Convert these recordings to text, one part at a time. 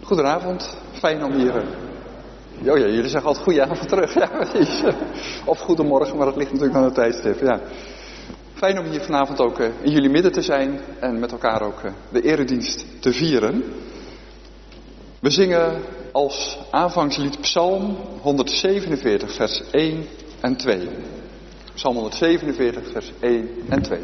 Goedenavond, fijn om hier... Oh ja, jullie zeggen altijd goedenavond terug. Ja, precies. Of goedemorgen, maar dat ligt natuurlijk aan het tijdstip. Ja. Fijn om hier vanavond ook in jullie midden te zijn en met elkaar ook de eredienst te vieren. We zingen als aanvangslied Psalm 147, vers 1 en 2. Psalm 147, vers 1 en 2.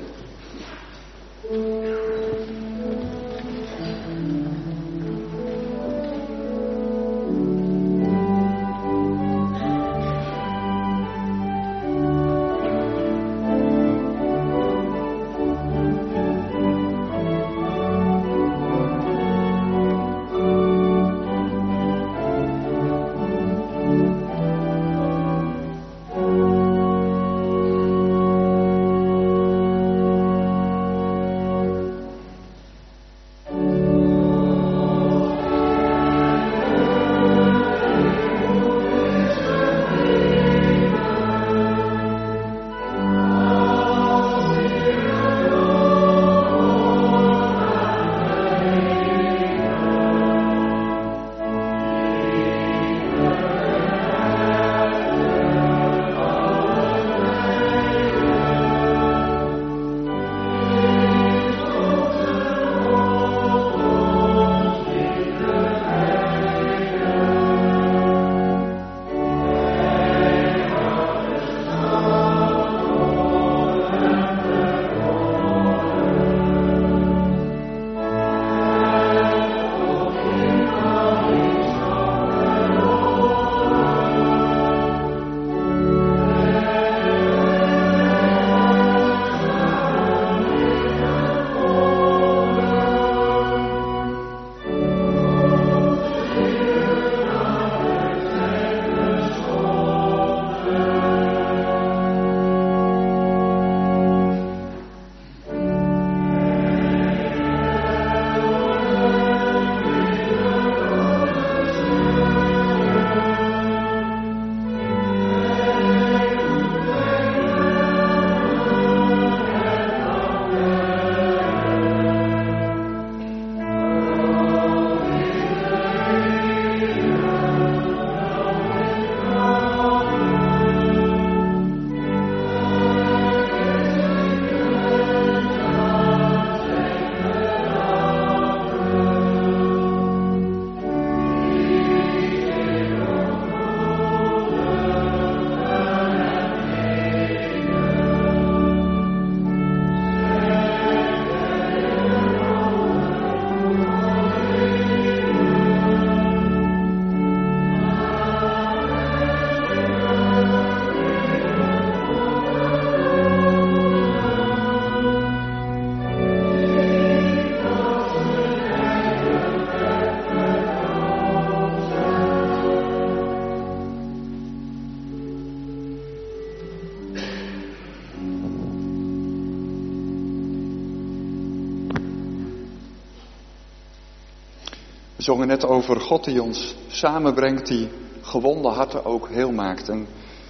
We zongen net over God die ons samenbrengt, die gewonde harten ook heel maakt. En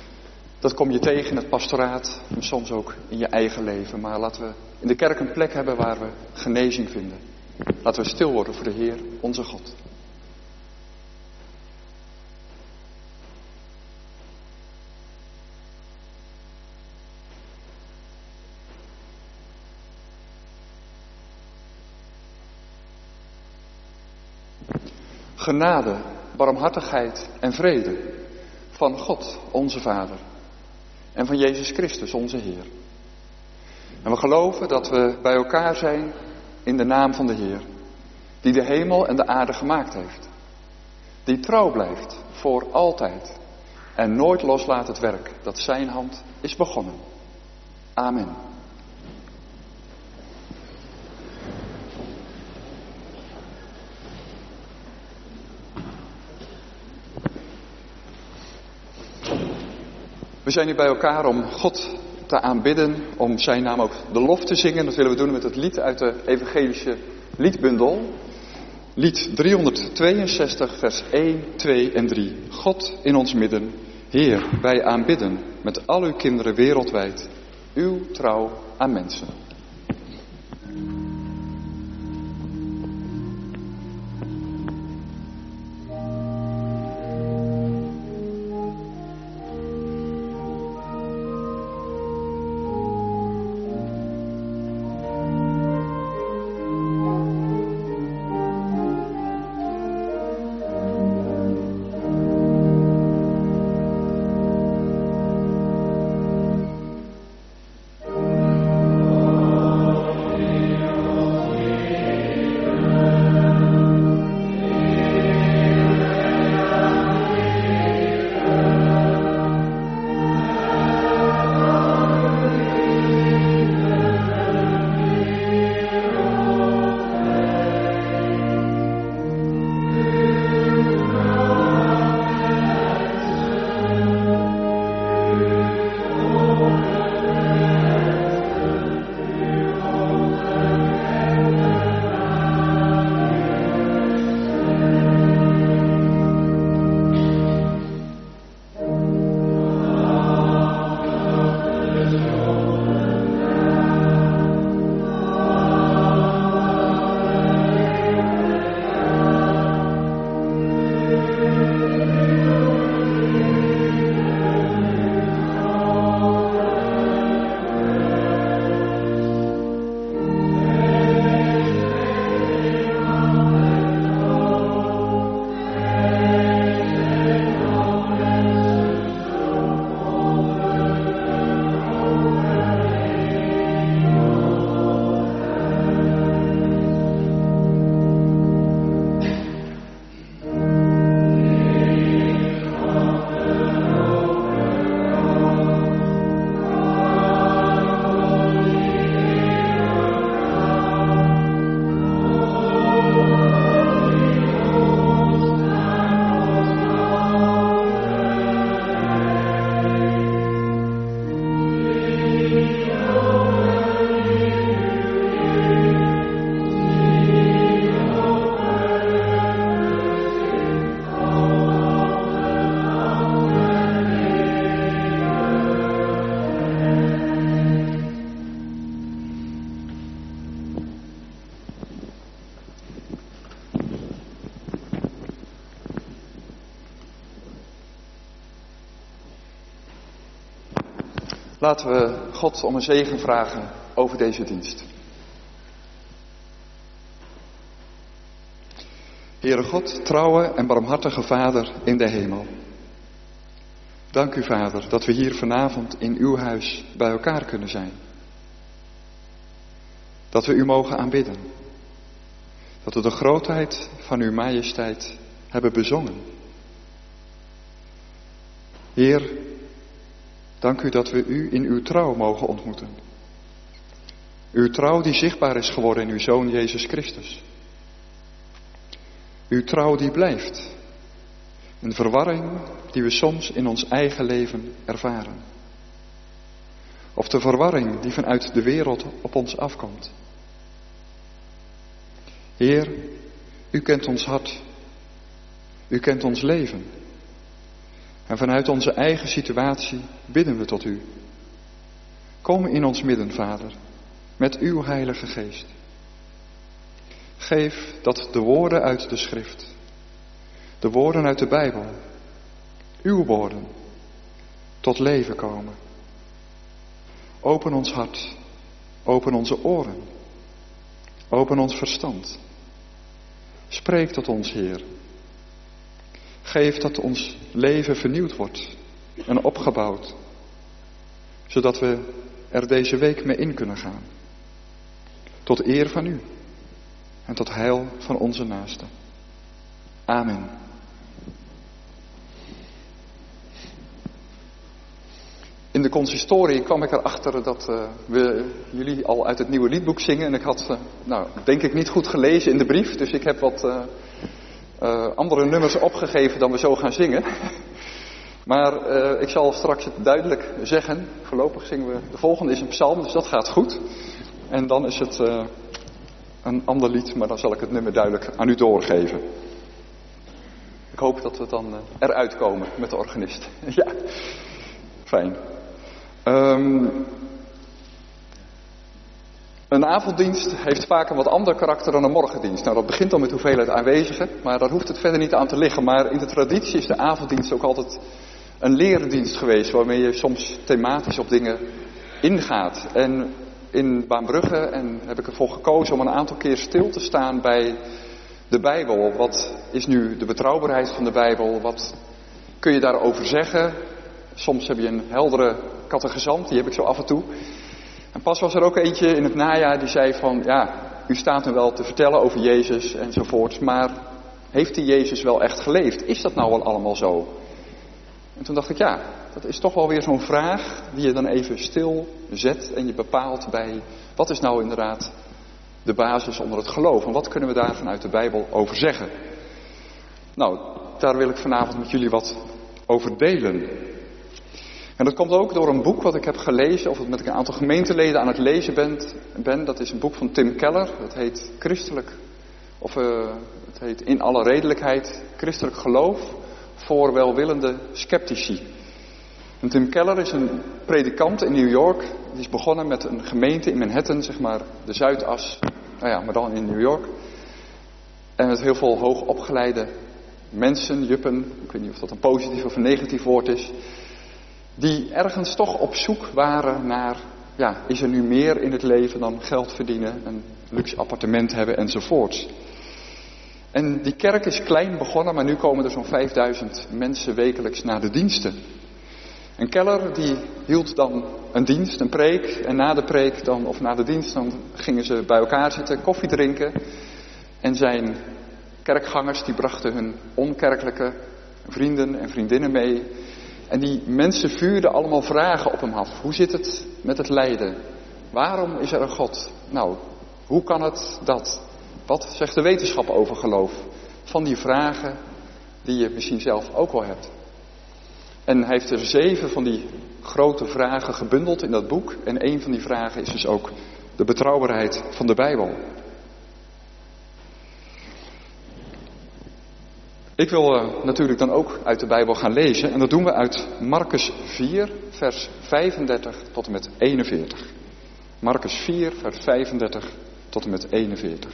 dat kom je tegen in het pastoraat en soms ook in je eigen leven. Maar laten we in de kerk een plek hebben waar we genezing vinden. Laten we stil worden voor de Heer, onze God. Genade, barmhartigheid en vrede van God, onze Vader, en van Jezus Christus, onze Heer. En we geloven dat we bij elkaar zijn in de naam van de Heer, die de hemel en de aarde gemaakt heeft, die trouw blijft voor altijd en nooit loslaat het werk dat zijn hand is begonnen. Amen. We zijn hier bij elkaar om God te aanbidden, om zijn naam ook de lof te zingen. Dat willen we doen met het lied uit de evangelische liedbundel. Lied 362, vers 1, 2 en 3. God in ons midden, Heer, wij aanbidden met al uw kinderen wereldwijd, uw trouw aan mensen. Laten we God om een zegen vragen over deze dienst. Heere God, trouwe en barmhartige Vader in de hemel. Dank u, Vader, dat we hier vanavond in uw huis bij elkaar kunnen zijn. Dat we u mogen aanbidden. Dat we de grootheid van uw majesteit hebben bezongen. Heer, dank u dat we u in uw trouw mogen ontmoeten. Uw trouw die zichtbaar is geworden in uw Zoon Jezus Christus. Uw trouw die blijft. Een verwarring die we soms in ons eigen leven ervaren. Of de verwarring die vanuit de wereld op ons afkomt. Heer, u kent ons hart. U kent ons leven. En vanuit onze eigen situatie bidden we tot u. Kom in ons midden, Vader, met uw Heilige Geest. Geef dat de woorden uit de schrift, de woorden uit de Bijbel, uw woorden, tot leven komen. Open ons hart, open onze oren, open ons verstand. Spreek tot ons, Heer. Geef dat ons leven vernieuwd wordt en opgebouwd, zodat we er deze week mee in kunnen gaan. Tot eer van u en tot heil van onze naasten. Amen. In de consistorie kwam ik erachter dat we jullie al uit het nieuwe liedboek zingen. En ik had, denk ik niet goed gelezen in de brief. Dus ik heb wat andere nummers opgegeven dan we zo gaan zingen. Maar ik zal straks het duidelijk zeggen. Voorlopig zingen we, de volgende is een psalm, dus dat gaat goed. En dan is het een ander lied, maar dan zal ik het nummer duidelijk aan u doorgeven. Ik hoop dat we dan eruit komen met de organist. Ja, fijn. Een avonddienst heeft vaak een wat ander karakter dan een morgendienst. Nou, dat begint dan met hoeveelheid aanwezigen, maar daar hoeft het verder niet aan te liggen. Maar in de traditie is de avonddienst ook altijd een leerdienst geweest, waarmee je soms thematisch op dingen ingaat. En in Baambrugge heb ik ervoor gekozen om een aantal keer stil te staan bij de Bijbel. Wat is nu de betrouwbaarheid van de Bijbel? Wat kun je daarover zeggen? Soms heb je een heldere catechisant, die heb ik zo af en toe. En pas was er ook eentje in het najaar die zei van, ja, u staat nu wel te vertellen over Jezus enzovoorts, maar heeft die Jezus wel echt geleefd? Is dat nou wel allemaal zo? En toen dacht ik, ja, dat is toch wel weer zo'n vraag die je dan even stil zet en je bepaalt bij, wat is nou inderdaad de basis onder het geloof? En wat kunnen we daar vanuit de Bijbel over zeggen? Nou, daar wil ik vanavond met jullie wat over delen. En dat komt ook door een boek wat ik heb gelezen, of met een aantal gemeenteleden aan het lezen ben. Dat is een boek van Tim Keller. Dat heet het heet In alle redelijkheid, christelijk geloof voor welwillende sceptici. En Tim Keller is een predikant in New York. Die is begonnen met een gemeente in Manhattan, zeg maar de Zuidas, maar dan in New York. En met heel veel hoogopgeleide mensen, juppen, ik weet niet of dat een positief of een negatief woord is, die ergens toch op zoek waren naar, is er nu meer in het leven dan geld verdienen, een luxe appartement hebben enzovoorts. En die kerk is klein begonnen, maar nu komen er zo'n 5000 mensen wekelijks naar de diensten. En Keller die hield dan een dienst, een preek, en na de preek dan, of na de dienst, dan gingen ze bij elkaar zitten, koffie drinken. En zijn kerkgangers die brachten hun onkerkelijke vrienden en vriendinnen mee. En die mensen vuurden allemaal vragen op hem af. Hoe zit het met het lijden? Waarom is er een God? Nou, hoe kan het dat? Wat zegt de wetenschap over geloof? Van die vragen die je misschien zelf ook wel hebt. En hij heeft er 7 van die grote vragen gebundeld in dat boek. En een van die vragen is dus ook de betrouwbaarheid van de Bijbel. Ik wil natuurlijk dan ook uit de Bijbel gaan lezen. En dat doen we uit Marcus 4, vers 35 tot en met 41. Marcus 4, vers 35 tot en met 41.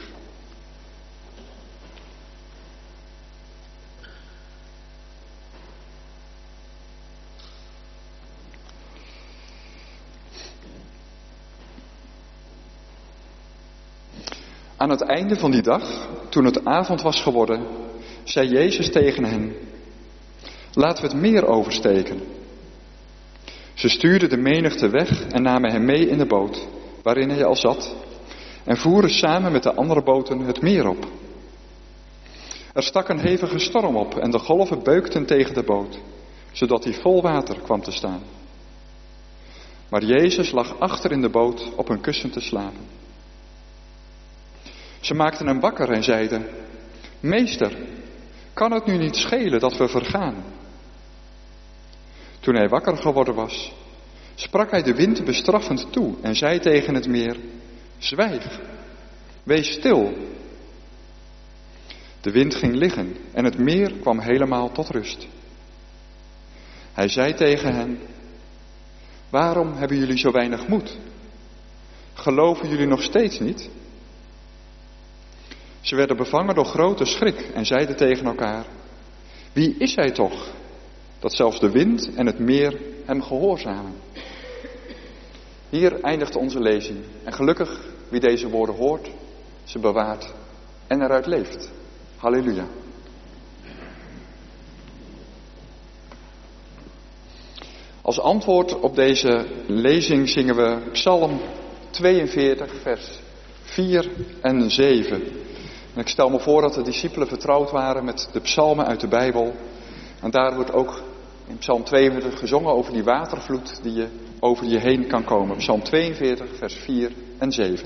het einde van die dag, toen het avond was geworden, zei Jezus tegen hen: laten we het meer oversteken. Ze stuurden de menigte weg en namen hem mee in de boot, waarin hij al zat, en voeren samen met de andere boten het meer op. Er stak een hevige storm op en de golven beukten tegen de boot, zodat hij vol water kwam te staan. Maar Jezus lag achter in de boot op een kussen te slapen. Ze maakten hem wakker en zeiden: meester, kan het nu niet schelen dat we vergaan? Toen hij wakker geworden was, sprak hij de wind bestraffend toe en zei tegen het meer: zwijg, wees stil. De wind ging liggen en het meer kwam helemaal tot rust. Hij zei tegen hen: waarom hebben jullie zo weinig moed? Geloven jullie nog steeds niet? Ze werden bevangen door grote schrik en zeiden tegen elkaar: wie is hij toch, dat zelfs de wind en het meer hem gehoorzamen? Hier eindigt onze lezing. En gelukkig wie deze woorden hoort, ze bewaart en eruit leeft. Halleluja. Als antwoord op deze lezing zingen we Psalm 42, vers 4 en 7. En ik stel me voor dat de discipelen vertrouwd waren met de psalmen uit de Bijbel. En daar wordt ook in Psalm 42 gezongen over die watervloed die je over je heen kan komen. Psalm 42, vers 4 en 7.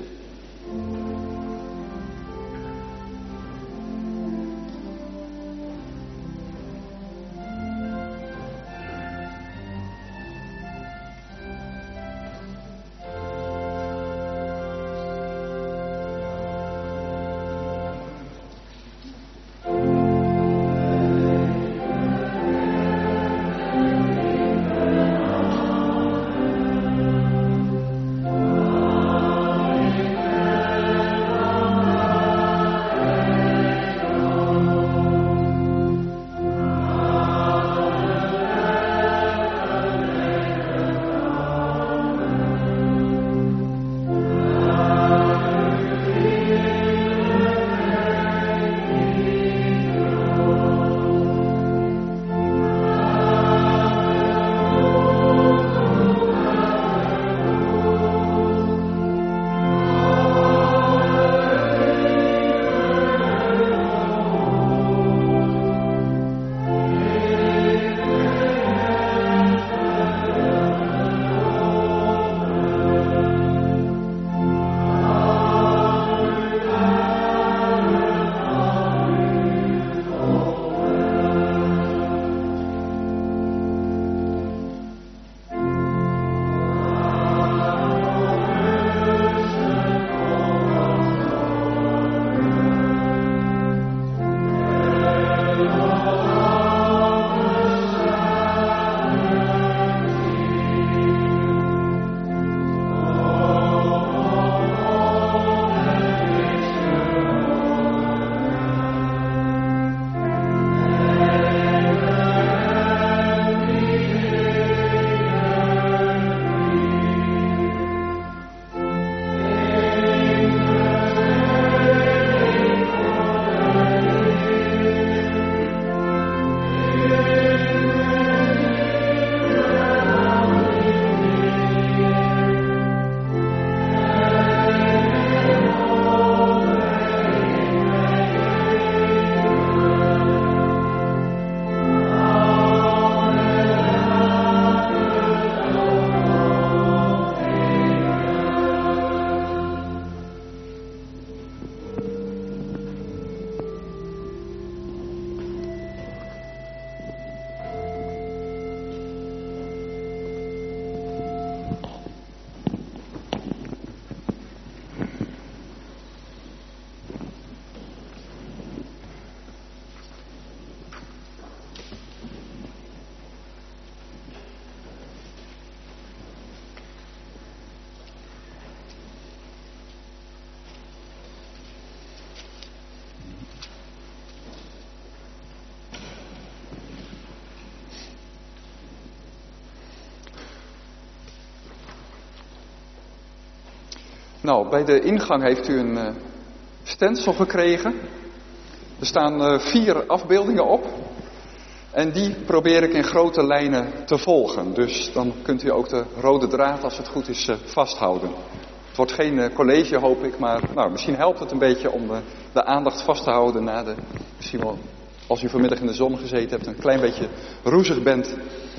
Nou, bij de ingang heeft u een stencil gekregen. Er staan 4 afbeeldingen op. En die probeer ik in grote lijnen te volgen. Dus dan kunt u ook de rode draad, als het goed is, vasthouden. Het wordt geen college, hoop ik, maar misschien helpt het een beetje om de aandacht vast te houden na misschien wel, als u vanmiddag in de zon gezeten hebt, een klein beetje roezig bent.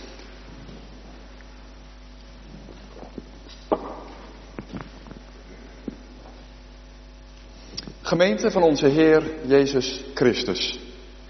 Gemeente van onze Heer Jezus Christus.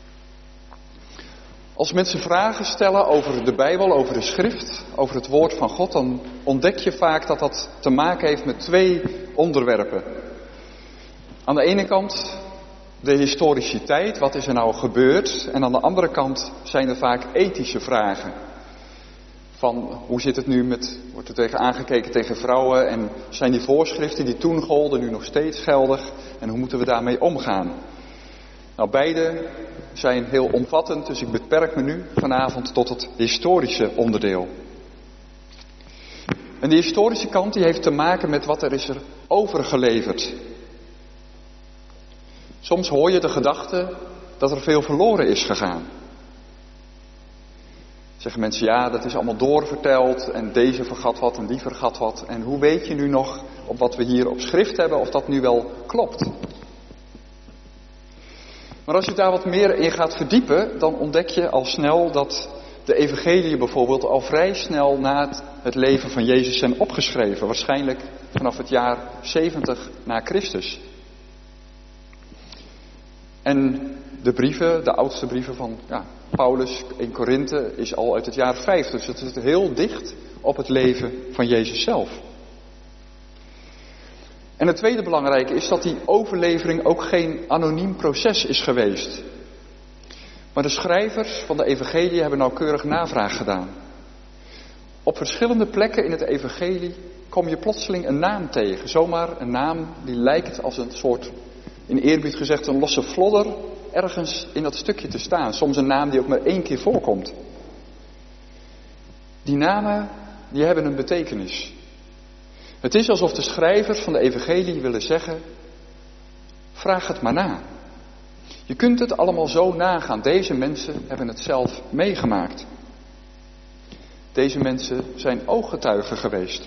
Als mensen vragen stellen over de Bijbel, over de schrift, over het woord van God, dan ontdek je vaak dat dat te maken heeft met 2 onderwerpen. Aan de ene kant de historiciteit, wat is er nou gebeurd? En aan de andere kant zijn er vaak ethische vragen. Van hoe zit het nu met, wordt er tegen aangekeken tegen vrouwen en zijn die voorschriften die toen golden nu nog steeds geldig? En hoe moeten we daarmee omgaan? Nou, beide zijn heel omvattend, dus ik beperk me nu vanavond tot het historische onderdeel. En die historische kant die heeft te maken met wat er is overgeleverd. Soms hoor je de gedachte dat er veel verloren is gegaan. Zeggen mensen, ja, dat is allemaal doorverteld en deze vergat wat en die vergat wat. En hoe weet je nu nog op wat we hier op schrift hebben of dat nu wel klopt? Maar als je daar wat meer in gaat verdiepen, dan ontdek je al snel dat de evangelieën bijvoorbeeld al vrij snel na het leven van Jezus zijn opgeschreven. Waarschijnlijk vanaf het jaar 70 na Christus. En de brieven, de oudste brieven van Paulus in Korinthe is al uit het jaar 50. Dus het is heel dicht op het leven van Jezus zelf. En het tweede belangrijke is dat die overlevering ook geen anoniem proces is geweest. Maar de schrijvers van de evangelie hebben nauwkeurig navraag gedaan. Op verschillende plekken in het evangelie kom je plotseling een naam tegen. Zomaar een naam die lijkt als een soort, in eerbied gezegd, een losse flodder ergens in dat stukje te staan. Soms een naam die ook maar 1 keer voorkomt. Die namen, die hebben een betekenis. Het is alsof de schrijvers van de evangelie willen zeggen, vraag het maar na. Je kunt het allemaal zo nagaan. Deze mensen hebben het zelf meegemaakt. Deze mensen zijn ooggetuigen geweest.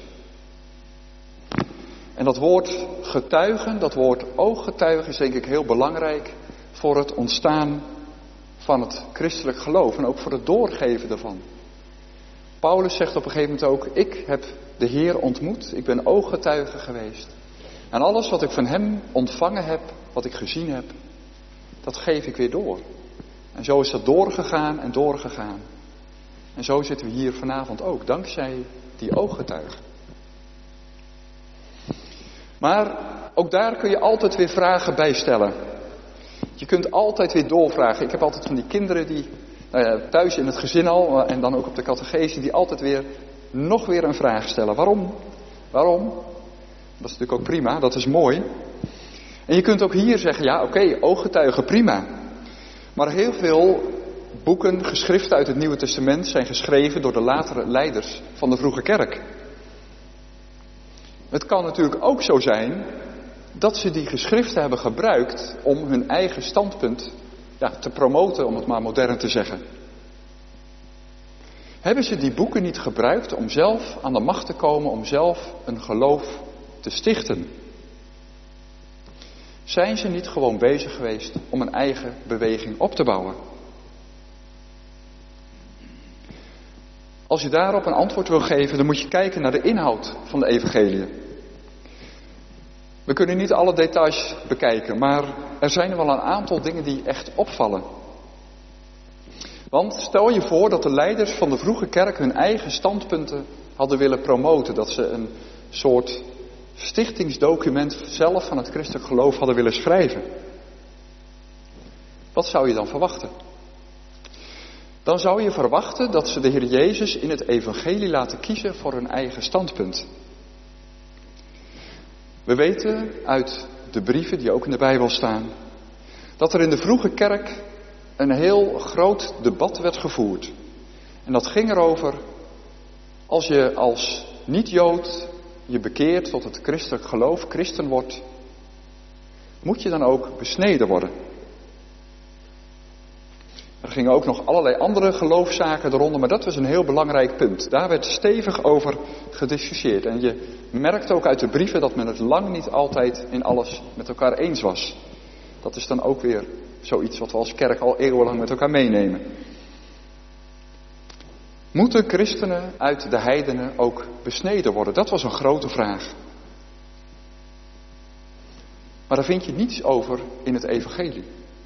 En dat woord getuigen, dat woord ooggetuigen is denk ik heel belangrijk voor het ontstaan van het christelijk geloof en ook voor het doorgeven daarvan. Paulus zegt op een gegeven moment ook, ik heb de Heer ontmoet, ik ben ooggetuige geweest. En alles wat ik van hem ontvangen heb, wat ik gezien heb, dat geef ik weer door. En zo is dat doorgegaan en doorgegaan. En zo zitten we hier vanavond ook, dankzij die ooggetuigen. Maar ook daar kun je altijd weer vragen bij stellen. Je kunt altijd weer doorvragen. Ik heb altijd van die kinderen die thuis in het gezin al en dan ook op de catechese die altijd weer nog weer een vraag stellen. Waarom? Waarom? Dat is natuurlijk ook prima, dat is mooi. En je kunt ook hier zeggen, ja oké, ooggetuigen prima. Maar heel veel boeken, geschriften uit het Nieuwe Testament zijn geschreven door de latere leiders van de vroege kerk. Het kan natuurlijk ook zo zijn dat ze die geschriften hebben gebruikt om hun eigen standpunt te promoten, om het maar modern te zeggen. Hebben ze die boeken niet gebruikt om zelf aan de macht te komen, om zelf een geloof te stichten? Zijn ze niet gewoon bezig geweest om een eigen beweging op te bouwen? Als je daarop een antwoord wil geven, dan moet je kijken naar de inhoud van de evangelie. We kunnen niet alle details bekijken, maar er zijn er wel een aantal dingen die echt opvallen. Want stel je voor dat de leiders van de vroege kerk hun eigen standpunten hadden willen promoten. Dat ze een soort stichtingsdocument zelf van het christelijk geloof hadden willen schrijven. Wat zou je dan verwachten? Dan zou je verwachten dat ze de Heer Jezus in het evangelie laten kiezen voor hun eigen standpunt. We weten uit de brieven die ook in de Bijbel staan, dat er in de vroege kerk een heel groot debat werd gevoerd. En dat ging erover, als je als niet-Jood je bekeert tot het christelijk geloof, christen wordt, moet je dan ook besneden worden. Er gingen ook nog allerlei andere geloofszaken eronder, maar dat was een heel belangrijk punt. Daar werd stevig over gediscussieerd. En je merkt ook uit de brieven dat men het lang niet altijd in alles met elkaar eens was. Dat is dan ook weer zoiets wat we als kerk al eeuwenlang met elkaar meenemen. Moeten christenen uit de heidenen ook besneden worden? Dat was een grote vraag. Maar daar vind je niets over in het evangelie.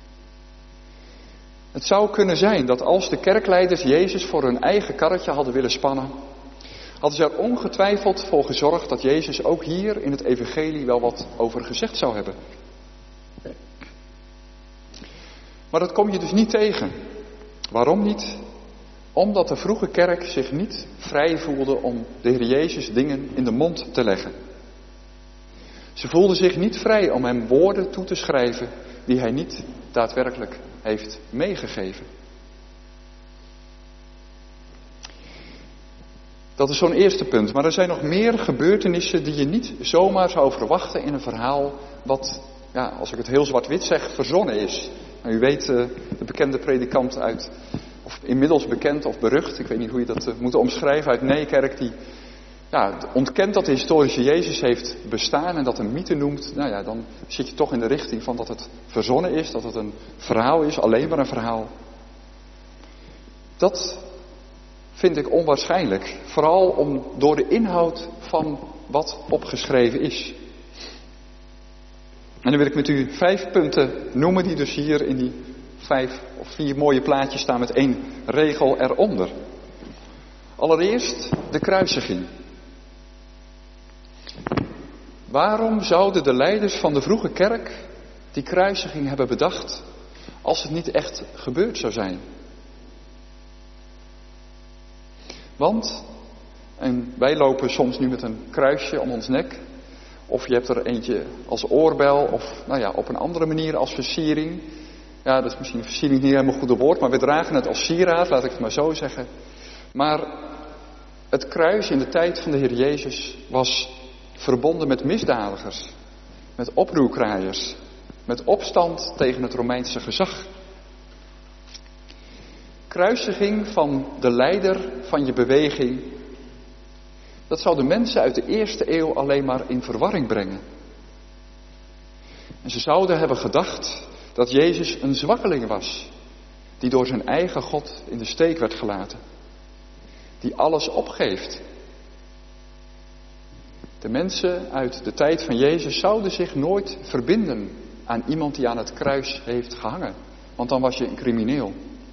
Het zou kunnen zijn dat als de kerkleiders Jezus voor hun eigen karretje hadden willen spannen, hadden ze er ongetwijfeld voor gezorgd dat Jezus ook hier in het evangelie wel wat over gezegd zou hebben. Maar dat kom je dus niet tegen. Waarom niet? Omdat de vroege kerk zich niet vrij voelde om de Heer Jezus dingen in de mond te leggen. Ze voelden zich niet vrij om hem woorden toe te schrijven die hij niet daadwerkelijk heeft meegegeven. Dat is zo'n eerste punt. Maar er zijn nog meer gebeurtenissen die je niet zomaar zou verwachten in een verhaal wat, ja, als ik het heel zwart-wit zeg, verzonnen is. Nou, u weet, de bekende predikant uit, of inmiddels bekend of berucht, ik weet niet hoe je dat moet omschrijven, uit Nijkerk, die ontkent dat de historische Jezus heeft bestaan en dat een mythe noemt. Nou ja, dan zit je toch in de richting van dat het verzonnen is, dat het een verhaal is, alleen maar een verhaal. Dat vind ik onwaarschijnlijk, vooral door de inhoud van wat opgeschreven is. En dan wil ik met u 5 punten noemen die dus hier in die 5 of 4 mooie plaatjes staan met 1 regel eronder. Allereerst de kruisiging. Waarom zouden de leiders van de vroege kerk die kruisiging hebben bedacht als het niet echt gebeurd zou zijn? Want, en wij lopen soms nu met een kruisje om ons nek, of je hebt er eentje als oorbel, of op een andere manier als versiering. Ja, dat is misschien versiering niet helemaal een goede woord, maar we dragen het als sieraad, laat ik het maar zo zeggen. Maar het kruis in de tijd van de Heer Jezus was verbonden met misdadigers, met oproerkraaiers, met opstand tegen het Romeinse gezag. Kruisiging van de leider van je beweging, dat zou de mensen uit de eerste eeuw alleen maar in verwarring brengen. En ze zouden hebben gedacht dat Jezus een zwakkeling was, die door zijn eigen God in de steek werd gelaten, die alles opgeeft. De mensen uit de tijd van Jezus zouden zich nooit verbinden aan iemand die aan het kruis heeft gehangen, want dan was je een crimineel.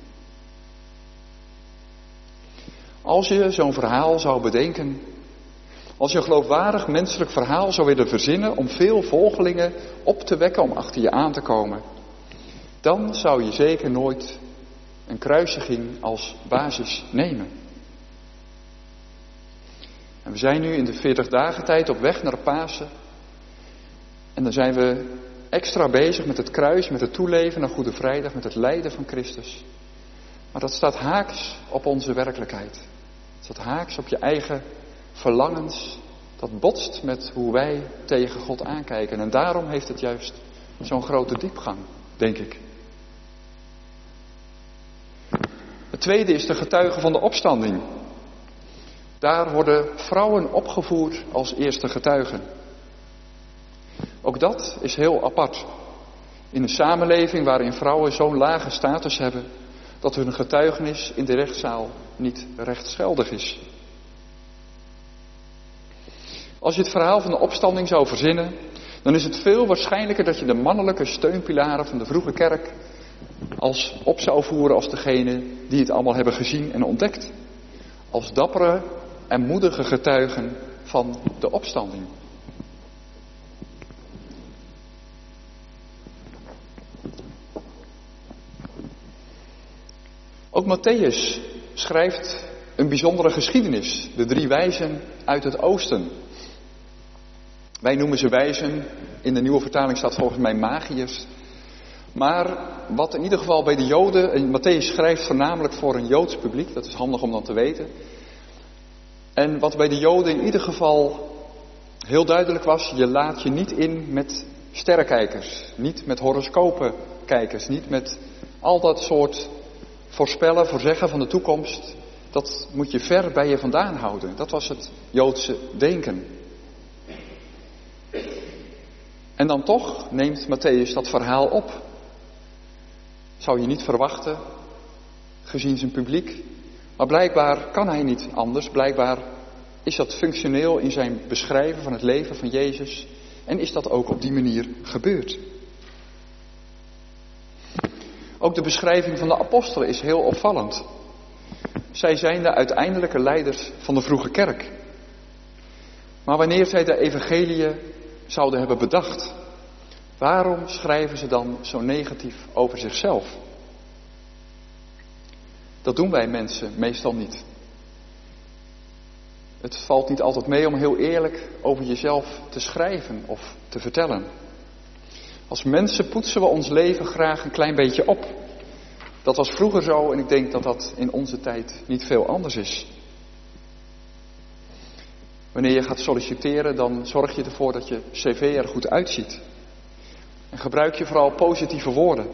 Als je zo'n verhaal zou bedenken, als je een geloofwaardig menselijk verhaal zou willen verzinnen om veel volgelingen op te wekken om achter je aan te komen, dan zou je zeker nooit een kruisiging als basis nemen. En we zijn nu in de 40 dagen tijd op weg naar Pasen. En dan zijn we extra bezig met het kruis, met het toeleven naar Goede Vrijdag, met het lijden van Christus. Maar dat staat haaks op onze werkelijkheid. Het staat haaks op je eigen verlangens. Dat botst met hoe wij tegen God aankijken. En daarom heeft het juist zo'n grote diepgang, denk ik. Het tweede is de getuige van de opstanding. Daar worden vrouwen opgevoerd als eerste getuigen. Ook dat is heel apart. In een samenleving waarin vrouwen zo'n lage status hebben, dat hun getuigenis in de rechtszaal niet rechtsgeldig is. Als je het verhaal van de opstanding zou verzinnen, dan is het veel waarschijnlijker dat je de mannelijke steunpilaren van de vroege kerk als op zou voeren als degene die het allemaal hebben gezien en ontdekt. Als dappere en moedige getuigen van de opstanding. Ook Mattheüs schrijft een bijzondere geschiedenis. De 3 wijzen uit het oosten. Wij noemen ze wijzen. In de nieuwe vertaling staat volgens mij magiërs. Maar wat in ieder geval bij de Joden, en Mattheüs schrijft voornamelijk voor een Joods publiek, dat is handig om dan te weten. En wat bij de Joden in ieder geval heel duidelijk was, je laat je niet in met sterrenkijkers, niet met horoscopen kijkers, niet met al dat soort voorspellen, voorzeggen van de toekomst. Dat moet je ver bij je vandaan houden. Dat was het Joodse denken. En dan toch neemt Mattheüs dat verhaal op. Zou je niet verwachten, gezien zijn publiek. Maar blijkbaar kan hij niet anders. Blijkbaar is dat functioneel in zijn beschrijven van het leven van Jezus. En is dat ook op die manier gebeurd. Ook de beschrijving van de apostelen is heel opvallend. Zij zijn de uiteindelijke leiders van de vroege kerk. Maar wanneer zij de evangeliën zouden hebben bedacht, waarom schrijven ze dan zo negatief over zichzelf? Dat doen wij mensen meestal niet. Het valt niet altijd mee om heel eerlijk over jezelf te schrijven of te vertellen. Als mensen poetsen we ons leven graag een klein beetje op. Dat was vroeger zo en ik denk dat dat in onze tijd niet veel anders is. Wanneer je gaat solliciteren, dan zorg je ervoor dat je cv er goed uitziet. En gebruik je vooral positieve woorden.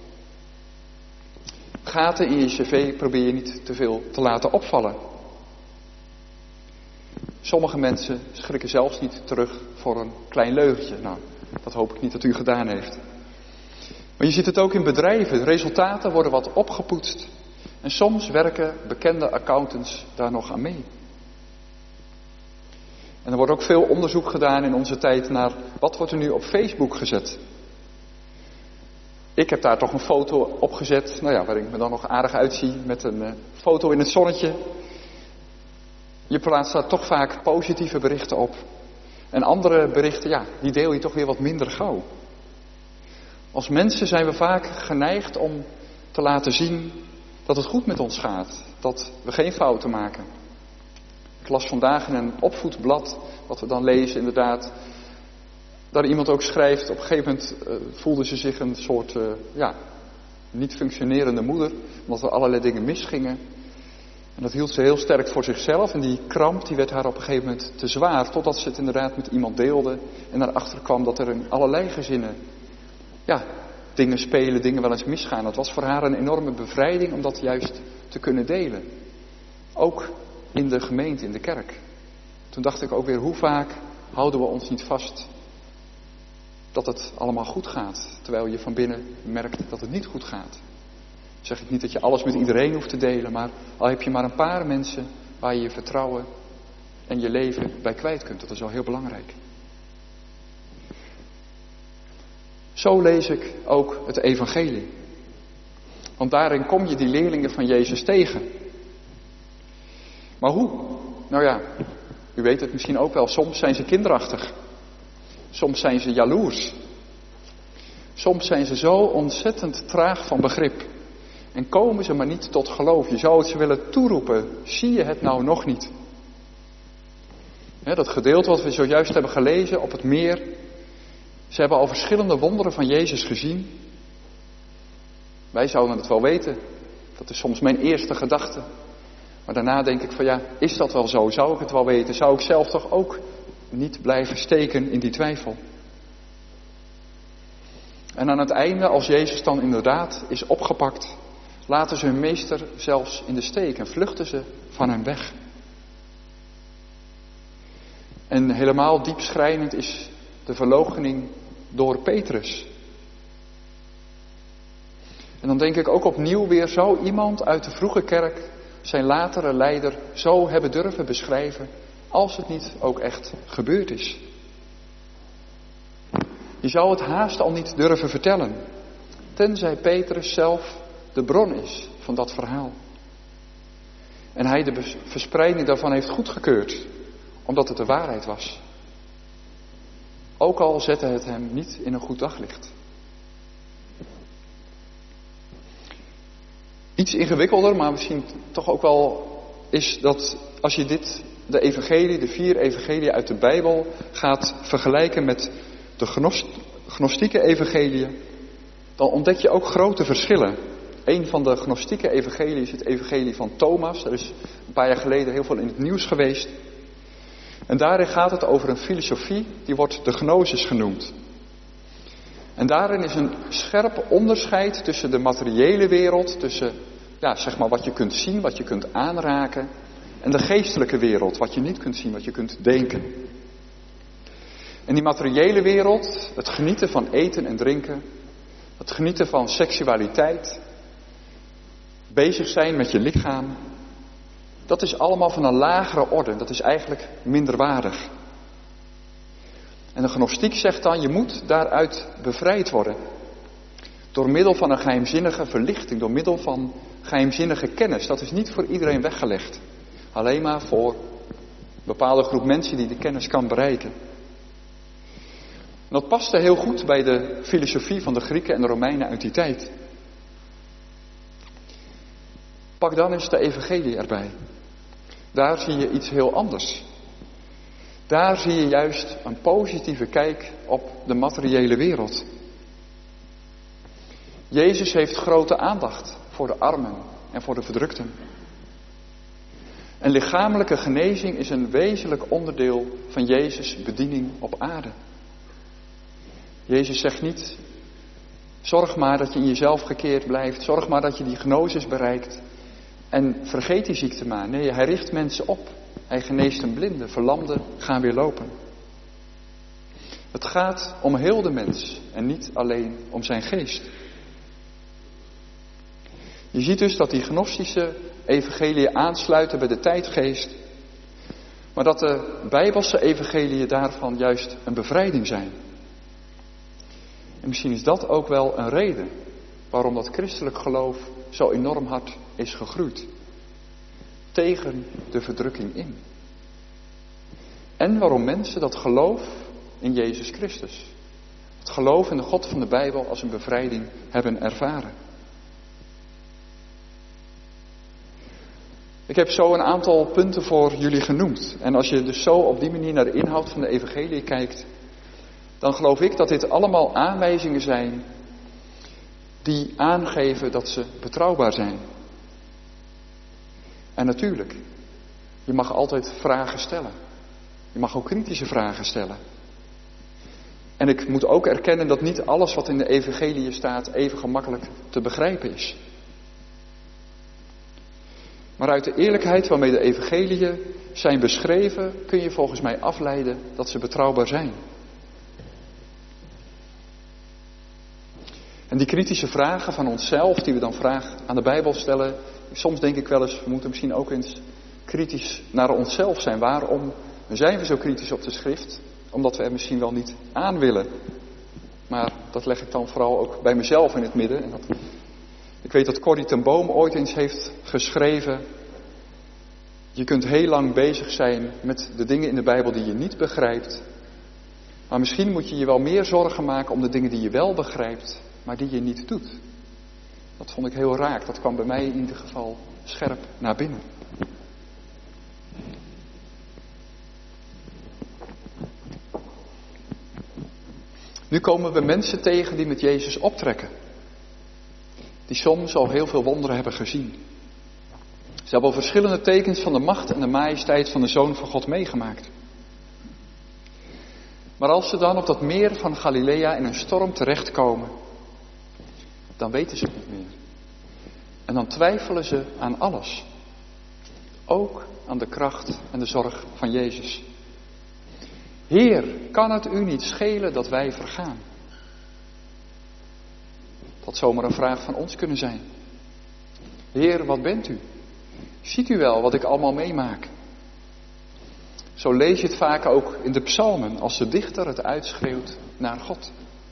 Gaten in je cv probeer je niet te veel te laten opvallen. Sommige mensen schrikken zelfs niet terug voor een klein leugentje. Nou, dat hoop ik niet dat u gedaan heeft. Maar je ziet het ook in bedrijven. De resultaten worden wat opgepoetst. En soms werken bekende accountants daar nog aan mee. En er wordt ook veel onderzoek gedaan in onze tijd naar wat wordt er nu op Facebook gezet. Ik heb daar toch een foto op gezet, waar ik me dan nog aardig uitzie met een foto in het zonnetje. Je plaatst daar toch vaak positieve berichten op. En andere berichten, die deel je toch weer wat minder gauw. Als mensen zijn we vaak geneigd om te laten zien dat het goed met ons gaat. Dat we geen fouten maken. Ik las vandaag in een opvoedblad, wat we dan lezen inderdaad, dat iemand ook schrijft, op een gegeven moment voelde ze zich een soort, niet functionerende moeder, omdat er allerlei dingen misgingen. En dat hield ze heel sterk voor zichzelf en die kramp die werd haar op een gegeven moment te zwaar, totdat ze het inderdaad met iemand deelde en daarachter kwam dat er in allerlei gezinnen, dingen spelen, dingen wel eens misgaan. Dat was voor haar een enorme bevrijding om dat juist te kunnen delen. Ook in de gemeente, in de kerk. Toen dacht ik ook weer, hoe vaak houden we ons niet vast dat het allemaal goed gaat, terwijl je van binnen merkt dat het niet goed gaat. Zeg ik niet dat je alles met iedereen hoeft te delen, maar al heb je maar een paar mensen waar je je vertrouwen en je leven bij kwijt kunt. Dat is wel heel belangrijk. Zo lees ik ook het evangelie. Want daarin kom je die leerlingen van Jezus tegen. Maar hoe? U weet het misschien ook wel, soms zijn ze kinderachtig. Soms zijn ze jaloers. Soms zijn ze zo ontzettend traag van begrip. En komen ze maar niet tot geloof. Je zou het ze willen toeroepen. Zie je het nou nog niet? Dat gedeelte wat we zojuist hebben gelezen op het meer. Ze hebben al verschillende wonderen van Jezus gezien. Wij zouden het wel weten. Dat is soms mijn eerste gedachte. Maar daarna denk ik van is dat wel zo? Zou ik het wel weten? Zou ik zelf toch ook niet blijven steken in die twijfel? En aan het einde, als Jezus dan inderdaad is opgepakt, laten ze hun meester zelfs in de steek en vluchten ze van hem weg. En helemaal diep schrijnend is de verloochening door Petrus. En dan denk ik ook opnieuw weer, zou iemand uit de vroege kerk zijn latere leider zo hebben durven beschrijven, als het niet ook echt gebeurd is? Je zou het haast al niet durven vertellen, tenzij Petrus zelf de bron is van dat verhaal. En hij de verspreiding daarvan heeft goedgekeurd, omdat het de waarheid was. Ook al zette het hem niet in een goed daglicht. Iets ingewikkelder, maar misschien toch ook wel, is dat als je de evangelie, de 4 evangelieën uit de Bijbel gaat vergelijken met de gnostieke evangeliën, dan ontdek je ook grote verschillen. Een van de gnostieke evangeliën is het evangelie van Thomas. Er is een paar jaar geleden heel veel in het nieuws geweest. En daarin gaat het over een filosofie, die wordt de gnosis genoemd. En daarin is een scherp onderscheid tussen de materiële wereld, tussen zeg maar wat je kunt zien, wat je kunt aanraken, en de geestelijke wereld, wat je niet kunt zien, wat je kunt denken. En die materiële wereld, het genieten van eten en drinken, het genieten van seksualiteit, bezig zijn met je lichaam, dat is allemaal van een lagere orde, dat is eigenlijk minderwaardig. En de gnostiek zegt dan, je moet daaruit bevrijd worden. Door middel van een geheimzinnige verlichting, door middel van geheimzinnige kennis. Dat is niet voor iedereen weggelegd. Alleen maar voor een bepaalde groep mensen die de kennis kan bereiken. En dat paste heel goed bij de filosofie van de Grieken en de Romeinen uit die tijd. Pak dan eens de evangelie erbij. Daar zie je iets heel anders. Daar zie je juist een positieve kijk op de materiële wereld. Jezus heeft grote aandacht voor de armen en voor de verdrukten. En lichamelijke genezing is een wezenlijk onderdeel van Jezus' bediening op aarde. Jezus zegt niet, zorg maar dat je in jezelf gekeerd blijft, zorg maar dat je die gnosis bereikt en vergeet die ziekte maar. Nee, hij richt mensen op. Hij geneest een blinde, verlamden gaan weer lopen. Het gaat om heel de mens en niet alleen om zijn geest. Je ziet dus dat die gnostische evangeliën aansluiten bij de tijdgeest, maar dat de Bijbelse evangeliën daarvan juist een bevrijding zijn. En misschien is dat ook wel een reden waarom dat christelijk geloof zo enorm hard is gegroeid. Tegen de verdrukking in. En waarom mensen dat geloof in Jezus Christus, het geloof in de God van de Bijbel als een bevrijding hebben ervaren. Ik heb zo een aantal punten voor jullie genoemd. En als je dus zo op die manier naar de inhoud van de evangelie kijkt, dan geloof ik dat dit allemaal aanwijzingen zijn die aangeven dat ze betrouwbaar zijn. En natuurlijk, je mag altijd vragen stellen. Je mag ook kritische vragen stellen. En ik moet ook erkennen dat niet alles wat in de evangelie staat even gemakkelijk te begrijpen is. Maar uit de eerlijkheid waarmee de evangeliën zijn beschreven, kun je volgens mij afleiden dat ze betrouwbaar zijn. En die kritische vragen van onszelf, die we dan vragen aan de Bijbel stellen, soms denk ik wel eens, we moeten misschien ook eens kritisch naar onszelf zijn. Waarom zijn we zo kritisch op de schrift? Omdat we er misschien wel niet aan willen. Maar dat leg ik dan vooral ook bij mezelf in het midden. En ik weet dat Corrie ten Boom ooit eens heeft geschreven, je kunt heel lang bezig zijn met de dingen in de Bijbel die je niet begrijpt. Maar misschien moet je je wel meer zorgen maken om de dingen die je wel begrijpt, maar die je niet doet. Dat vond ik heel raak. Dat kwam bij mij in ieder geval scherp naar binnen. Nu komen we mensen tegen die met Jezus optrekken. Die soms al heel veel wonderen hebben gezien. Ze hebben al verschillende tekens van de macht en de majesteit van de Zoon van God meegemaakt. Maar als ze dan op dat meer van Galilea in een storm terechtkomen, dan weten ze het niet meer. En dan twijfelen ze aan alles. Ook aan de kracht en de zorg van Jezus. Heer, kan het u niet schelen dat wij vergaan? Dat had zomaar een vraag van ons kunnen zijn. Heer, wat bent u? Ziet u wel wat ik allemaal meemaak? Zo lees je het vaak ook in de psalmen als de dichter het uitschreeuwt naar God.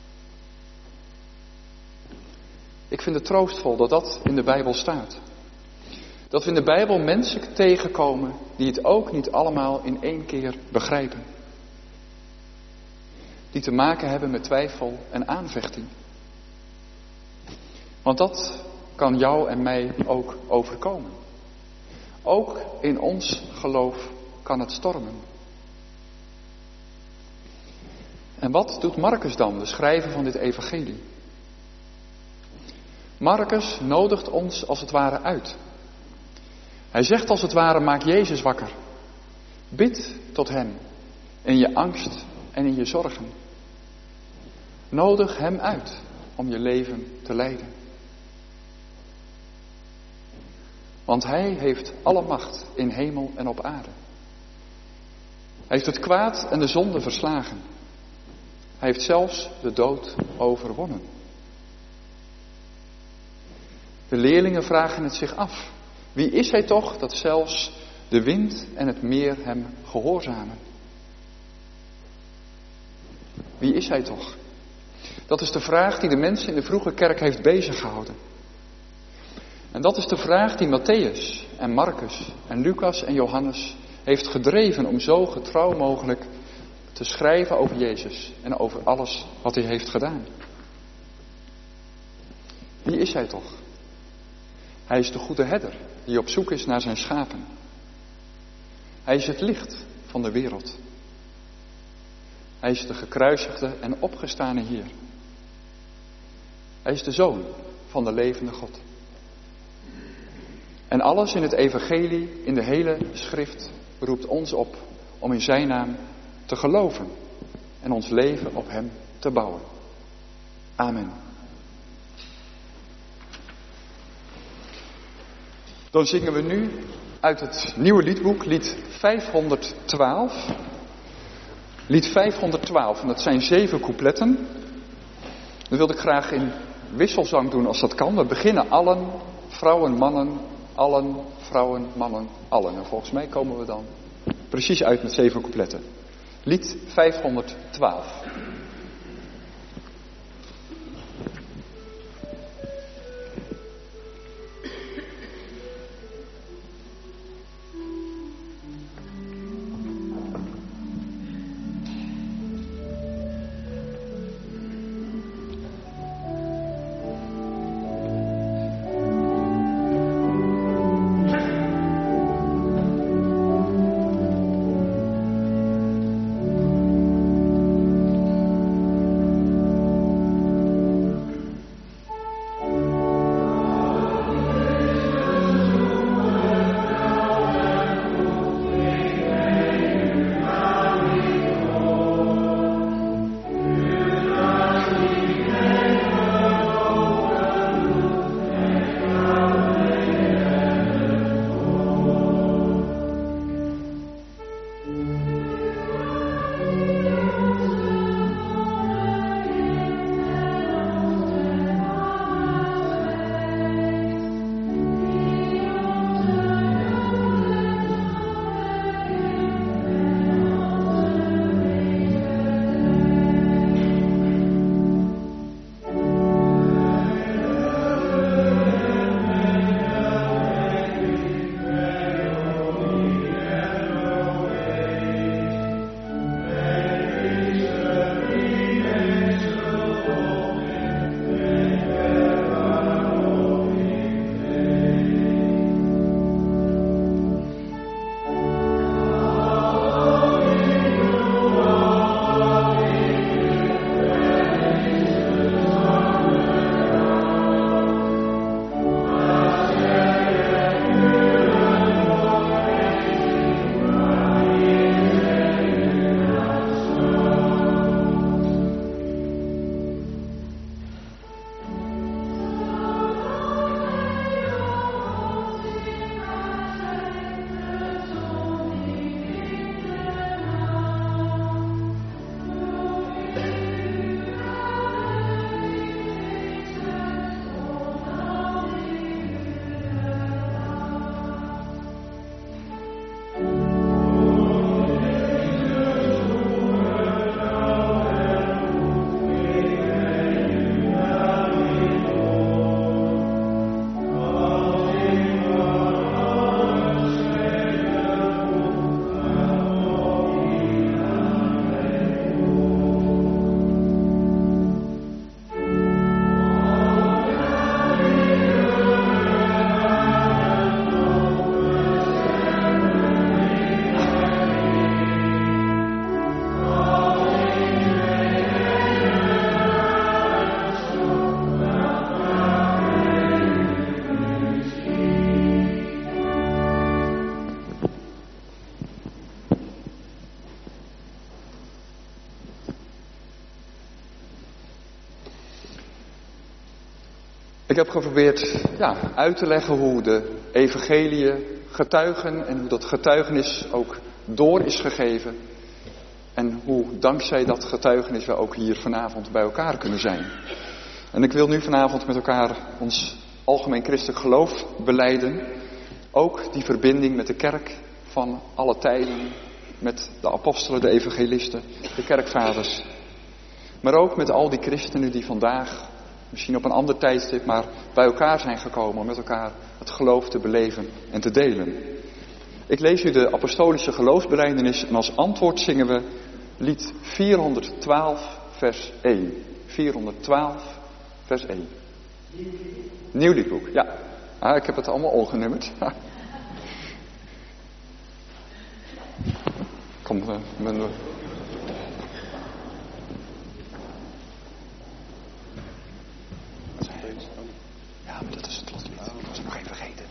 Ik vind het troostvol dat dat in de Bijbel staat. Dat we in de Bijbel mensen tegenkomen die het ook niet allemaal in één keer begrijpen. Die te maken hebben met twijfel en aanvechting. Want dat kan jou en mij ook overkomen. Ook in ons geloof kan het stormen. En wat doet Marcus dan, de schrijver van dit evangelie? Marcus nodigt ons als het ware uit. Hij zegt als het ware, maak Jezus wakker. Bid tot hem in je angst en in je zorgen. Nodig hem uit om je leven te leiden. Want hij heeft alle macht in hemel en op aarde. Hij heeft het kwaad en de zonde verslagen. Hij heeft zelfs de dood overwonnen. De leerlingen vragen het zich af. Wie is hij toch dat zelfs de wind en het meer hem gehoorzamen? Wie is hij toch? Dat is de vraag die de mensen in de vroege kerk heeft beziggehouden. En dat is de vraag die Mattheüs en Marcus en Lucas en Johannes heeft gedreven om zo getrouw mogelijk te schrijven over Jezus en over alles wat hij heeft gedaan. Wie is hij toch? Hij is de goede herder die op zoek is naar zijn schapen. Hij is het licht van de wereld. Hij is de gekruisigde en opgestane Heer. Hij is de Zoon van de levende God. En alles in het evangelie, in de hele schrift, roept ons op om in zijn naam te geloven en ons leven op hem te bouwen. Amen. Dan zingen we nu uit het nieuwe liedboek, lied 512. Lied 512, en dat zijn 7 coupletten. Dat wilde ik graag in wisselzang doen als dat kan. We beginnen allen, vrouwen, mannen, allen, vrouwen, mannen, allen. En volgens mij komen we dan precies uit met 7 coupletten. Lied 512. Ik heb geprobeerd uit te leggen hoe de evangeliën getuigen en hoe dat getuigenis ook door is gegeven. En hoe dankzij dat getuigenis we ook hier vanavond bij elkaar kunnen zijn. En ik wil nu vanavond met elkaar ons algemeen christelijk geloof belijden. Ook die verbinding met de kerk van alle tijden. Met de apostelen, de evangelisten, de kerkvaders. Maar ook met al die christenen die vandaag, misschien op een ander tijdstip, maar bij elkaar zijn gekomen om met elkaar het geloof te beleven en te delen. Ik lees u de apostolische geloofsbelijdenis en als antwoord zingen we lied 412 vers 1. 412 vers 1. Nieuw liedboek, ja. Ik heb het allemaal ongenummerd. Kom, ja, maar dat is het slotlied. Ik was het nog even vergeten.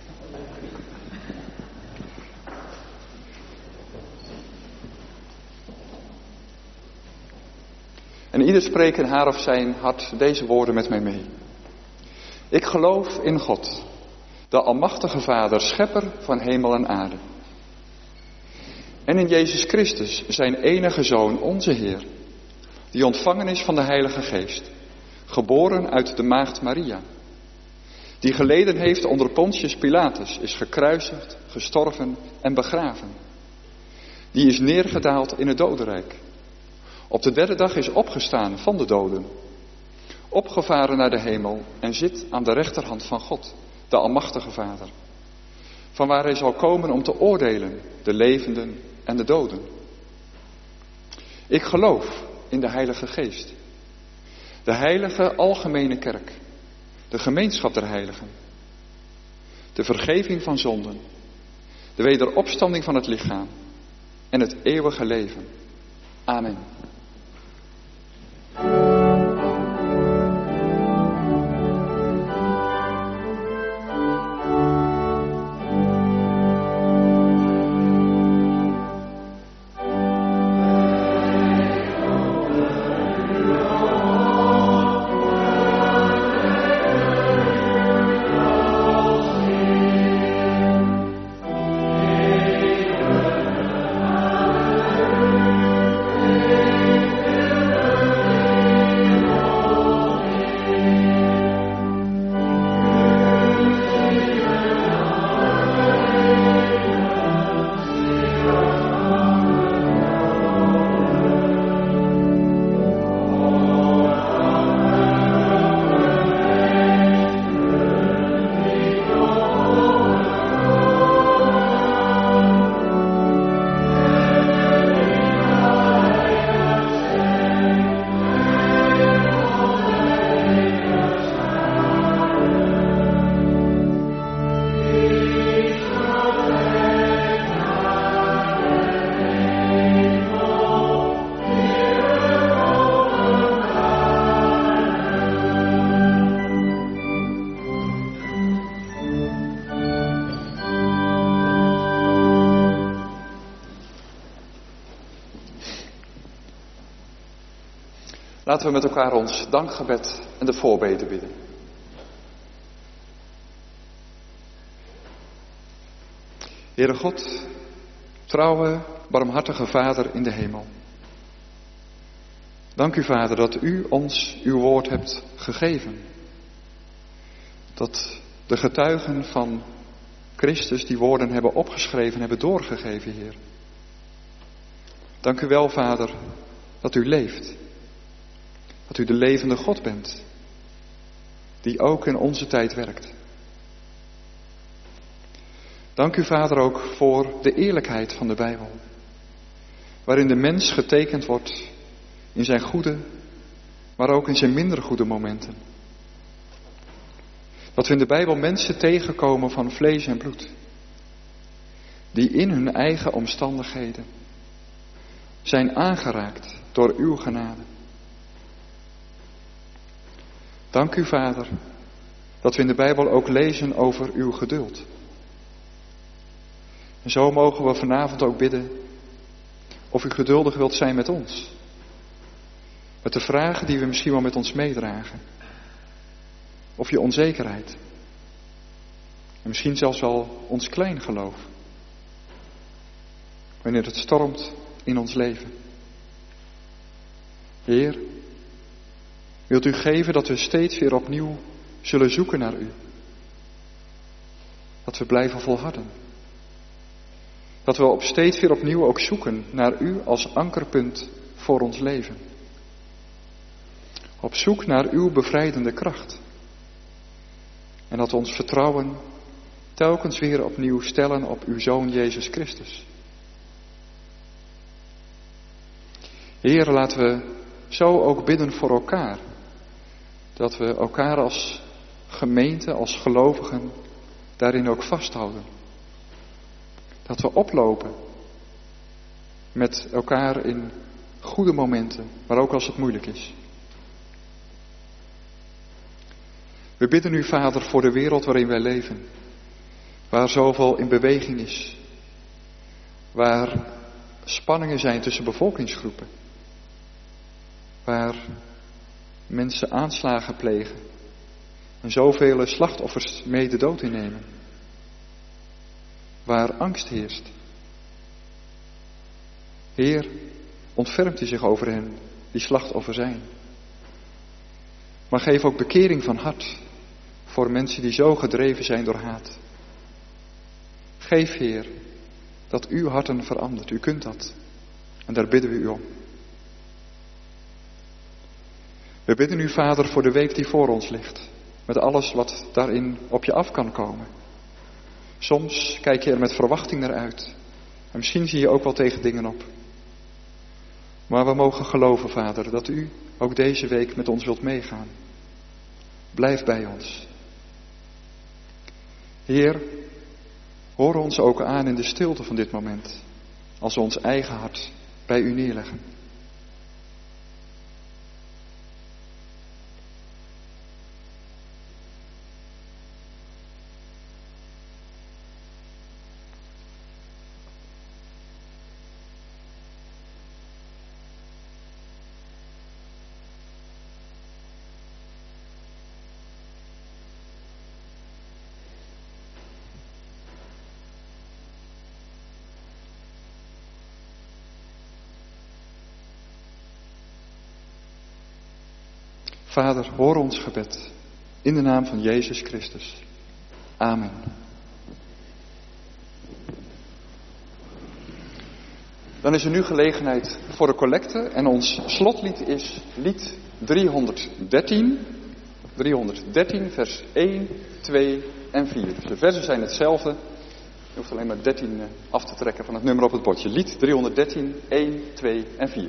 En ieder spreekt in haar of zijn hart deze woorden met mij mee. Ik geloof in God, de almachtige Vader, schepper van hemel en aarde. En in Jezus Christus, zijn enige Zoon, onze Heer, die ontvangen is van de Heilige Geest, geboren uit de maagd Maria, die geleden heeft onder Pontius Pilatus, is gekruisigd, gestorven en begraven. Die is neergedaald in het dodenrijk. Op de derde dag is opgestaan van de doden, opgevaren naar de hemel en zit aan de rechterhand van God, de almachtige Vader, vanwaar hij zal komen om te oordelen de levenden en de doden. Ik geloof in de Heilige Geest, de heilige algemene kerk, de gemeenschap der heiligen, de vergeving van zonden, de wederopstanding van het lichaam en het eeuwige leven. Amen. Laten we met elkaar ons dankgebed en de voorbeden bidden. Heere God, trouwe, barmhartige Vader in de hemel. Dank u, Vader, dat u ons uw woord hebt gegeven. Dat de getuigen van Christus die woorden hebben opgeschreven, hebben doorgegeven, Heer. Dank u wel, Vader, dat u leeft. Dat u de levende God bent, die ook in onze tijd werkt. Dank u, Vader, ook voor de eerlijkheid van de Bijbel, waarin de mens getekend wordt in zijn goede, maar ook in zijn minder goede momenten. Dat we in de Bijbel mensen tegenkomen van vlees en bloed, die in hun eigen omstandigheden zijn aangeraakt door uw genade. Dank u, Vader, dat we in de Bijbel ook lezen over uw geduld. En zo mogen we vanavond ook bidden of u geduldig wilt zijn met ons. Met de vragen die we misschien wel met ons meedragen. of je onzekerheid. En misschien zelfs wel ons klein geloof. Wanneer het stormt in ons leven. Heer, wilt u geven dat we steeds weer opnieuw zullen zoeken naar u. Dat we blijven volharden. Dat we steeds weer opnieuw ook zoeken naar u als ankerpunt voor ons leven. Op zoek naar uw bevrijdende kracht. En dat we ons vertrouwen telkens weer opnieuw stellen op uw Zoon Jezus Christus. Heer, laten we zo ook bidden voor elkaar. Dat we elkaar als gemeente, als gelovigen, daarin ook vasthouden. Dat we oplopen met elkaar in goede momenten, maar ook als het moeilijk is. We bidden u, Vader, voor de wereld waarin wij leven. Waar zoveel in beweging is. Waar spanningen zijn tussen bevolkingsgroepen. Waar mensen aanslagen plegen. En zoveel slachtoffers mee de dood innemen. Waar angst heerst. Heer, ontfermt u zich over hen die slachtoffer zijn. Maar geef ook bekering van hart voor mensen die zo gedreven zijn door haat. Geef, Heer, dat uw harten verandert. U kunt dat. En daar bidden we u om. We bidden u, Vader, voor de week die voor ons ligt. Met alles wat daarin op je af kan komen. Soms kijk je er met verwachting naar uit. En misschien zie je ook wel tegen dingen op. Maar we mogen geloven, Vader, dat u ook deze week met ons wilt meegaan. Blijf bij ons. Heer, hoor ons ook aan in de stilte van dit moment. Als we ons eigen hart bij u neerleggen. Vader, hoor ons gebed. In de naam van Jezus Christus. Amen. Dan is er nu gelegenheid voor de collecte. En ons slotlied is lied 313. 313 vers 1, 2 en 4. Dus de versen zijn hetzelfde. Je hoeft alleen maar 13 af te trekken van het nummer op het bordje. Lied 313, 1, 2 en 4.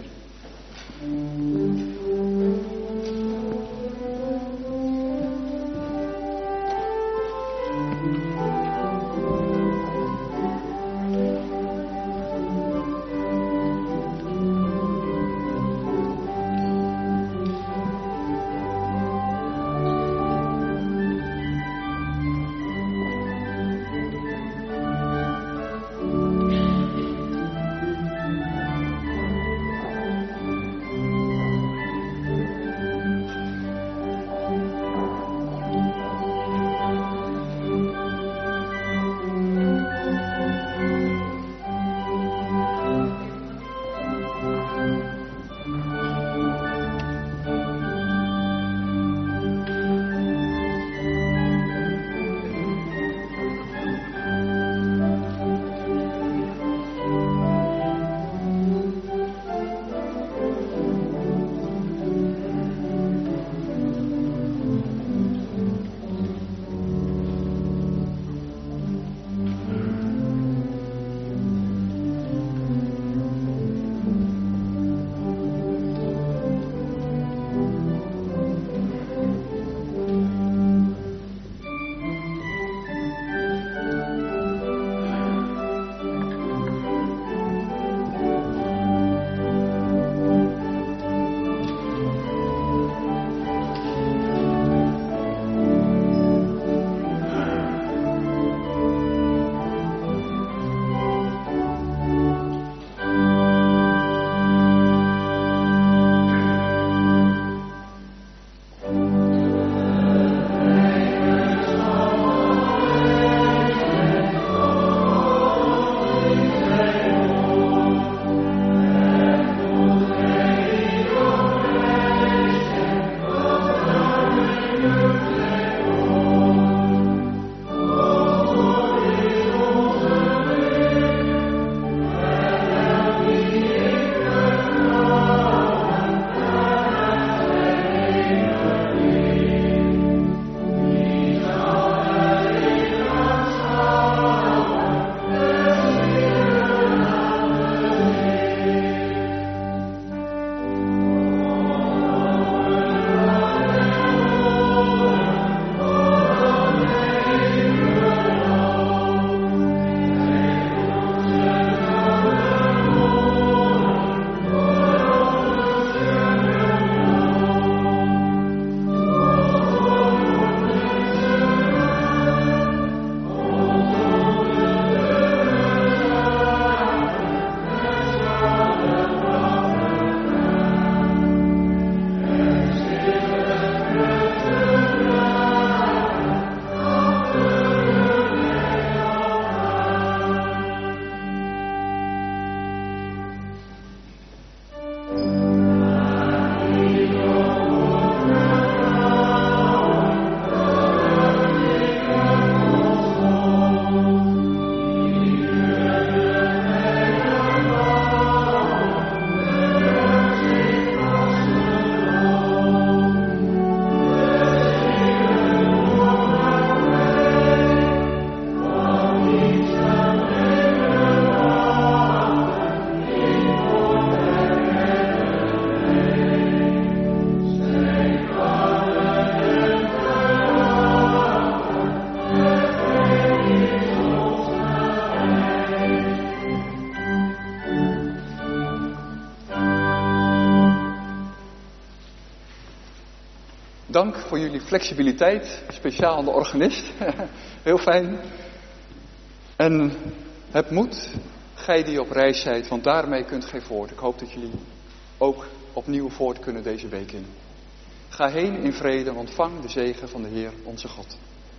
dank voor jullie flexibiliteit, speciaal aan de organist. Heel fijn. En heb moed, gij die op reis zijt, want daarmee kunt gij voort. Ik hoop dat jullie ook opnieuw voort kunnen deze week in. Ga heen in vrede, ontvang de zegen van de Heer onze God.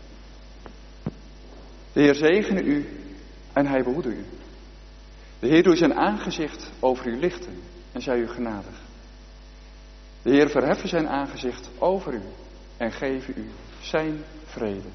De Heer zegene u en hij behoede u. De Heer doe zijn aangezicht over u lichten en zij u genadig. De Heer verheffen zijn aangezicht over u en geven u zijn vrede.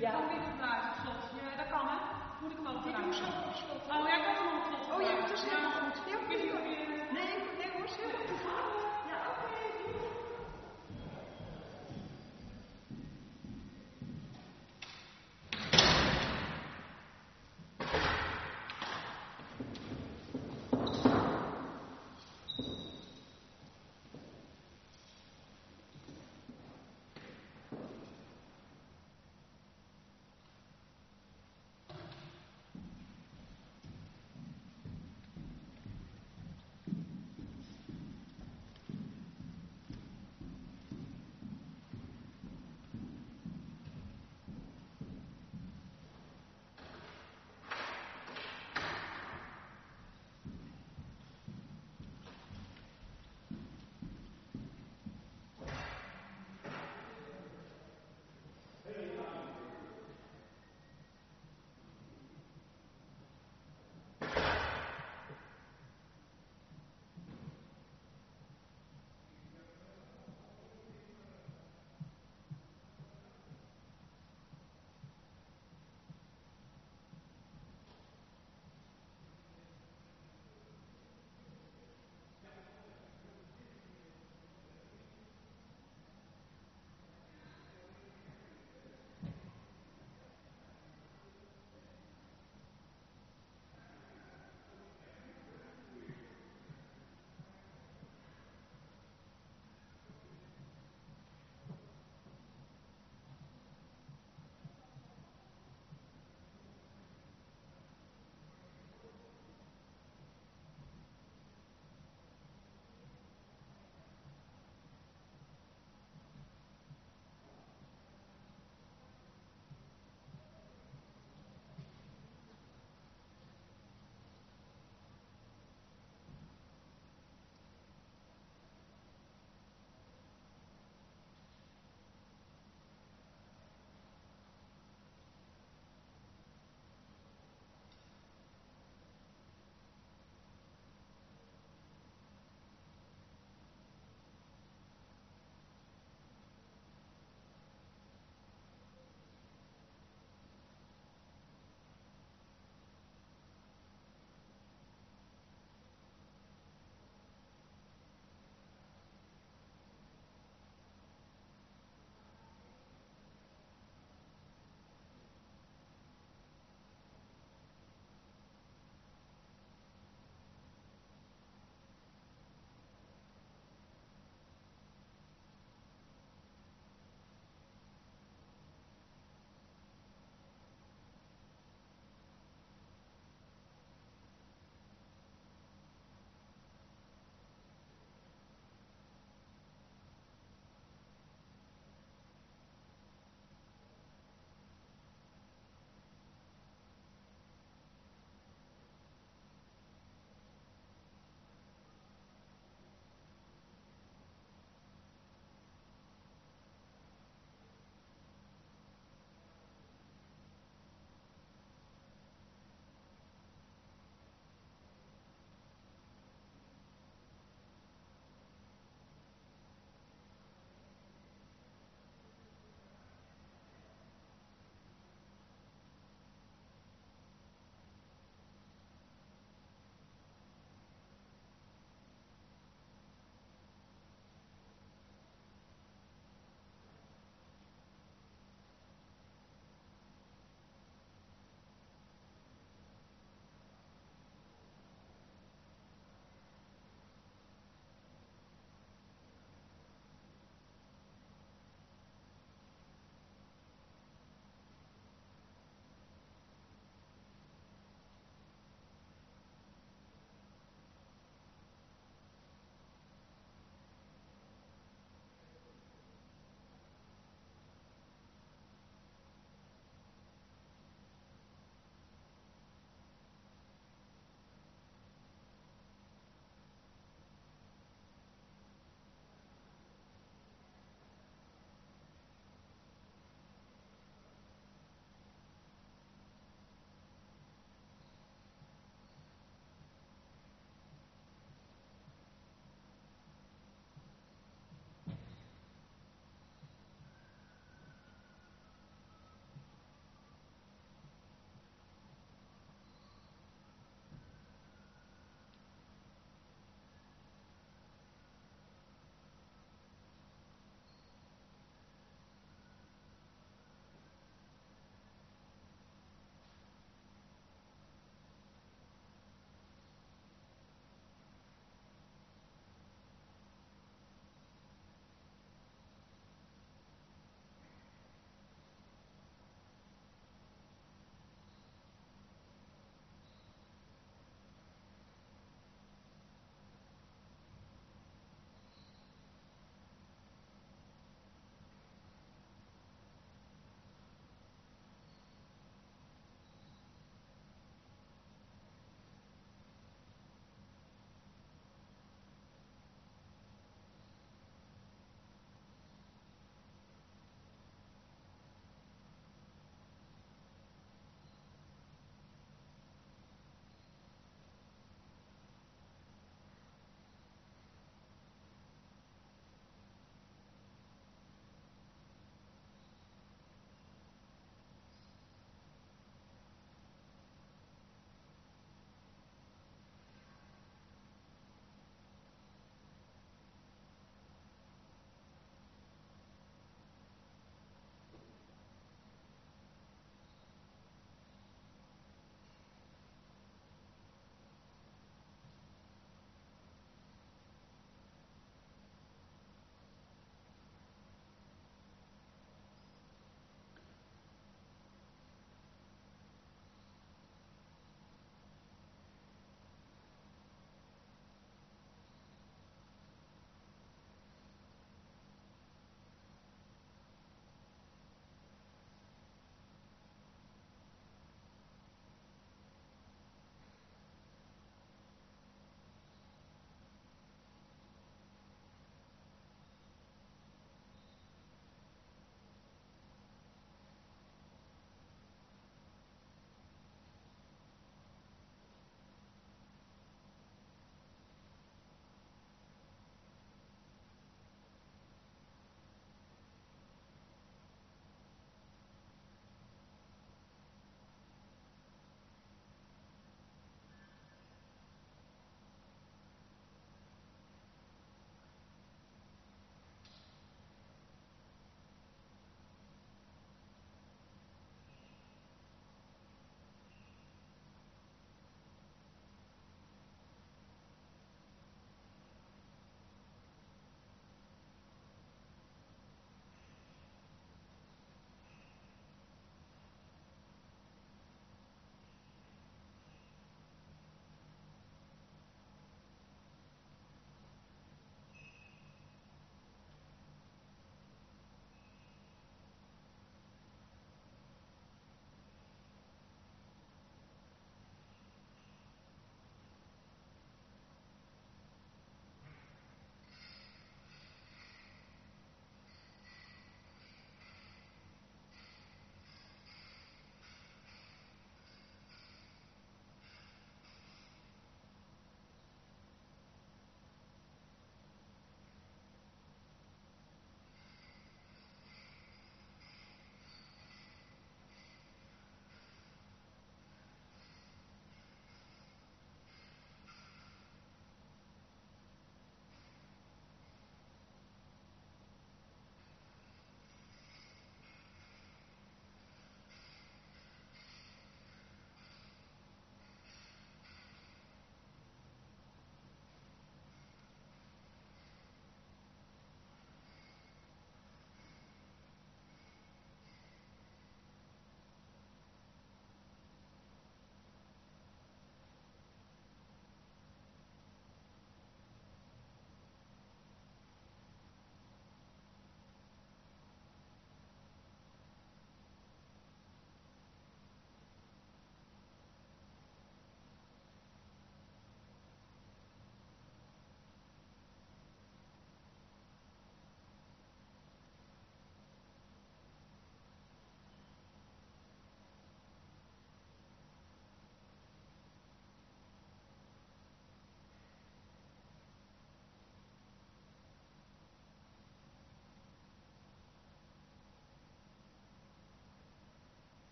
Ja. Van dit geblazen op slot. Ja, dat kan hè? Moet ik hem ook Dit doe zo op slot. Oh ja, ik had hem op slot. Oh ja, dat is helemaal goed. Ja, Nee, nee hoor, is helemaal goed.